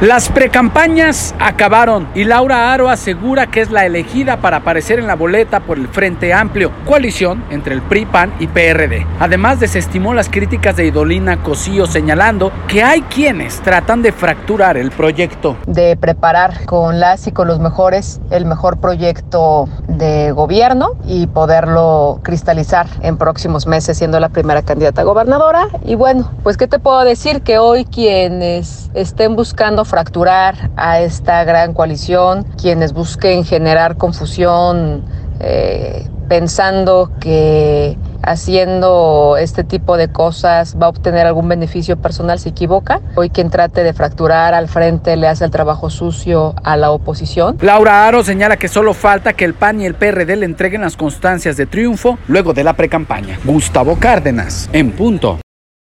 Las precampañas acabaron y Laura Aro asegura que es la elegida para aparecer en la boleta por el Frente Amplio, coalición entre el PRI, PAN y PRD. Además, desestimó las críticas de Idolina Cosío, señalando que hay quienes tratan de fracturar el proyecto. De preparar con las y con los mejores el mejor proyecto de gobierno y poderlo cristalizar en próximos meses siendo la primera candidata a gobernadora. Y bueno, pues ¿qué te puedo decir? Que hoy quienes estén buscando fracturar a esta gran coalición, quienes busquen generar confusión pensando que haciendo este tipo de cosas va a obtener algún beneficio personal, se equivoca. Hoy quien trate de fracturar al frente le hace el trabajo sucio a la oposición. Laura Aro señala que solo falta que el PAN y el PRD le entreguen las constancias de triunfo luego de la precampaña. Gustavo Cárdenas, en punto.